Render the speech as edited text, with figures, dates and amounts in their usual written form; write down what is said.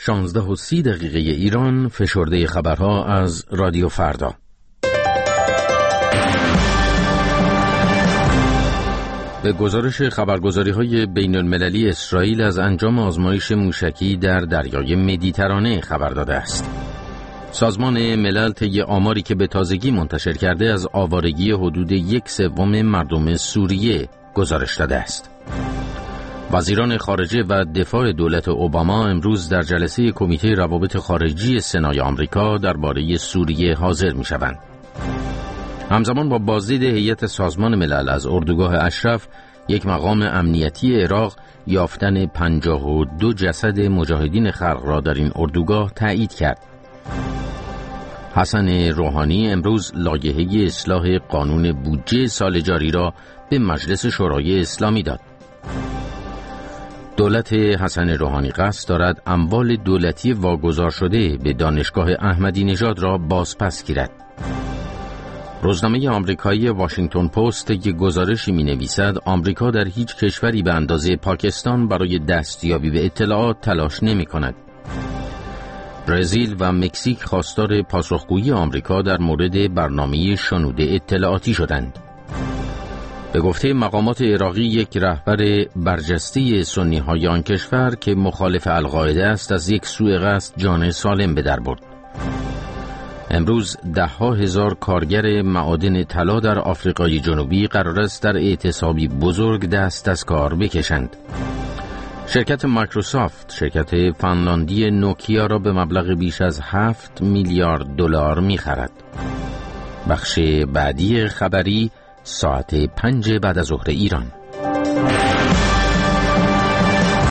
16:30 ایران، فشرده خبرها از رادیو فردا. به گزارش خبرگزاری‌های بین‌المللی، اسرائیل از انجام آزمایش موشکی در دریای مدیترانه خبر داده است. سازمان ملل طی آماری که به تازگی منتشر کرده از آوارگی حدود 1/3 مردم سوریه گزارش داده است. وزیران خارجه و دفاع دولت اوباما امروز در جلسه کمیته روابط خارجی سنای آمریکا درباره سوریه حاضر می‌شوند. همزمان با بازدید هیئت سازمان ملل از اردوگاه اشرف، یک مقام امنیتی عراق یافتن 52 جسد مجاهدین خلق را در این اردوگاه تایید کرد. حسن روحانی امروز لایحه اصلاح قانون بودجه سال جاری را به مجلس شورای اسلامی داد. دولت حسن روحانی قصد دارد اموال دولتی واگذار شده به دانشگاه احمدی نژاد را بازپس گیرد. روزنامه آمریکایی واشنگتن پست یک گزارشی می‌نویسد آمریکا در هیچ کشوری به اندازه پاکستان برای دستیابی به اطلاعات تلاش نمی‌کند. برزیل و مکزیک خواستار پاسخگویی آمریکا در مورد برنامه شنود اطلاعاتی شدند. به گفته مقامات عراقی، یک رهبر برجسته سنی‌های آن کشور که مخالف القاعده است از یک سوء قصد جان سالم به در برد. امروز ده‌ها هزار کارگر معادن طلا در آفریقای جنوبی قرار است در اعتصابی بزرگ دست از کار بکشند. شرکت مایکروسافت شرکت فنلاندی نوکیا را به مبلغ بیش از 7 میلیارد دلار می‌خرد. بخش بعدی خبری ساعت 5 بعد از ظهر ایران.